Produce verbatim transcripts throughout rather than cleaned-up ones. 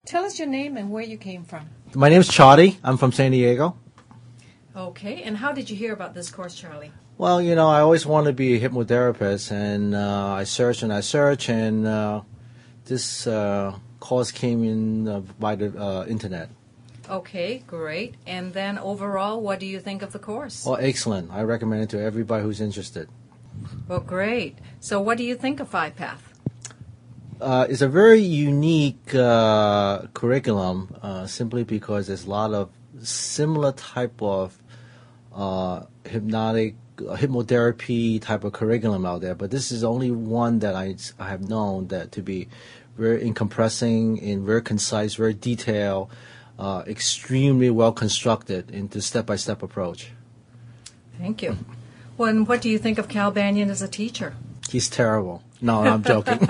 Tell us your name and where you came from. My name is Charlie. I'm from San Diego. Okay, and how did you hear about this course, Charlie? Well, you know, I always wanted to be a hypnotherapist, and uh, I searched and I searched, and uh, this uh, course came in uh, by the uh, internet. Okay, great. And then overall, what do you think of the course? Well, excellent. I recommend it to everybody who's interested. Well, great. So what do you think of FivePath? Uh, it's a very unique uh, curriculum uh, simply because there's a lot of similar type of uh, hypnotic, uh, hypnotherapy type of curriculum out there. But this is only one that I, I have known that to be very encompassing and very concise, very detailed, uh, extremely well constructed into step-by-step approach. Thank you. Well, and what do you think of Cal Banyan as a teacher? He's terrible. No, I'm joking.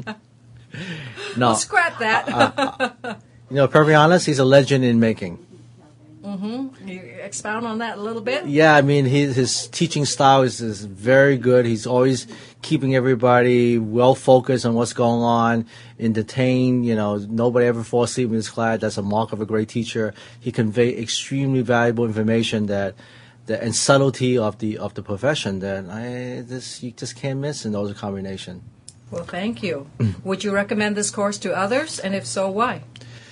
No, Well, scrap that. uh, uh, you know, perfectly honest, he's a legend in making. Mm-hmm. You expound on that a little bit? Yeah, I mean, his, his teaching style is, is very good. He's always keeping everybody well focused on what's going on, entertained. You know, nobody ever falls asleep in his class. That's a mark of a great teacher. He convey extremely valuable information that, that and subtlety of the of the profession that I this you just can't miss in those combination. Well, thank you. Would you recommend this course to others? And if so, why?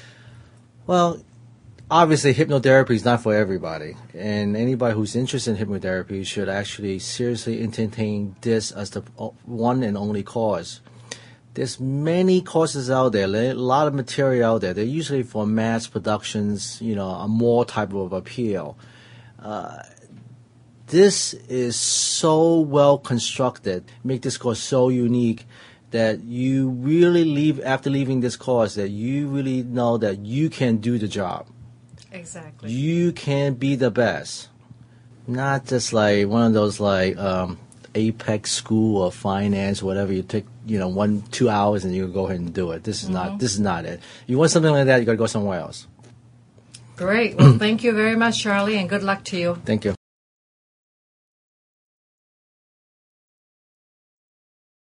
Well, obviously, hypnotherapy is not for everybody, and anybody who's interested in hypnotherapy should actually seriously entertain this as the one and only course. There's many courses out there, a lot of material out there. They're usually for mass productions, you know, a more type of appeal. Uh, this is so well constructed, make this course so unique that you really leave, after leaving this course, that you really know that you can do the job. Exactly. You can be the best. Not just like one of those like um, Apex School of Finance, whatever. You take, you know, one, two hours and you go ahead and do it. This is mm-hmm. not. This is not it. You want something like that, you got to go somewhere else. Great. Well, thank you very much, Charlie, and good luck to you. Thank you.